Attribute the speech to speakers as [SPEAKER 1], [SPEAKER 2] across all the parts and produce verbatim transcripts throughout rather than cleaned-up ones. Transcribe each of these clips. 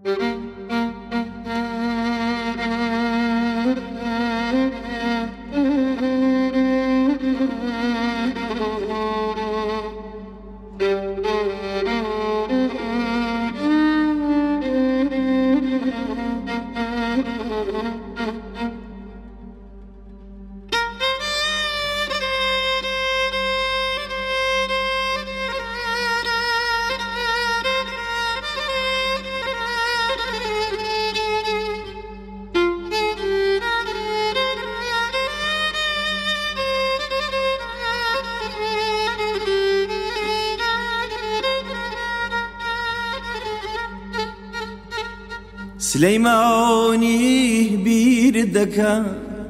[SPEAKER 1] سليماني بيردك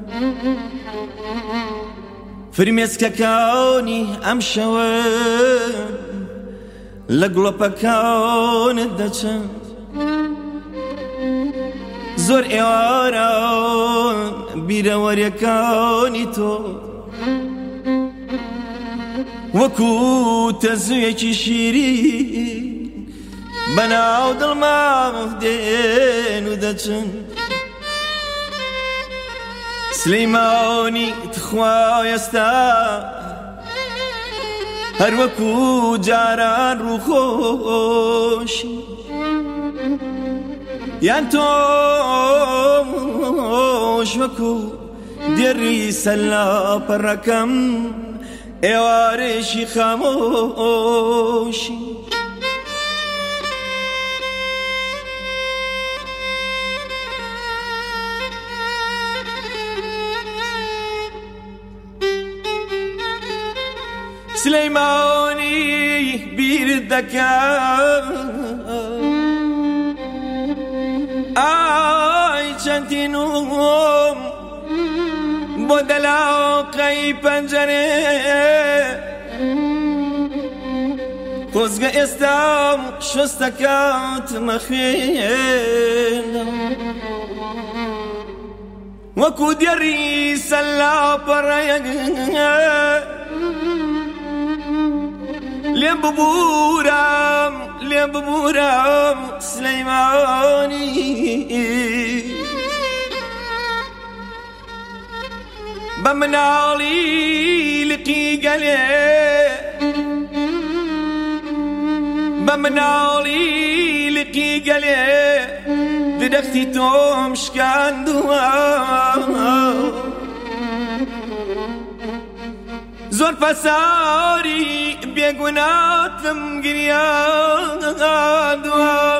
[SPEAKER 1] فرميسك كوني أمشوان لقلب كون الدجان زور إيواران بيروري كوني تو وكو تزويك شيرين بناو دل ما مفدين ودجن سليماني تخوا يستا هر وكو جاران روخوشي يانتوش وكو ديري سلا بركم ايوارشي خاموشي سليماني بيردكا آي چندی نوم بدلا قی پنجره خوزگا استام شستکات مخیلم وكو ديري سلا برايق لين ببورام لين ببورام سليماني بمنالي لقي قلي بمنالي لقي قلي بدختي توم شكان دوا زور فساري بيقوناتم قريادوا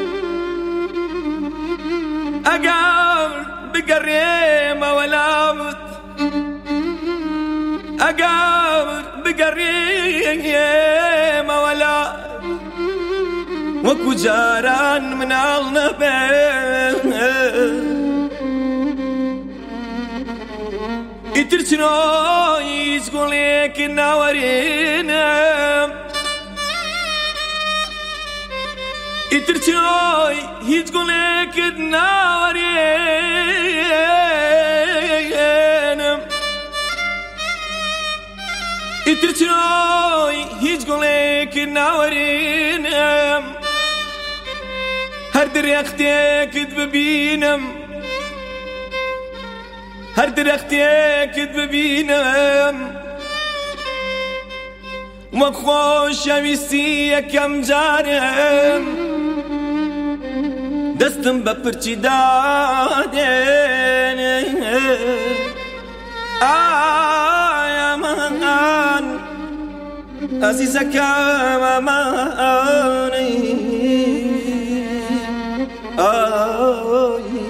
[SPEAKER 1] أقام بقريمة ولامت أقام بقريمة ولا وكو جاران من النبي اترسنو يزقوليك النوارين اترسنو يزقوليك النوارين اترسنو يزقوليك النوارين هر دريختك تببينم هر درختك تببينم وخوش ويسي كم جارم دستم بپرچی دادن آی امان عزیزکم امانی آی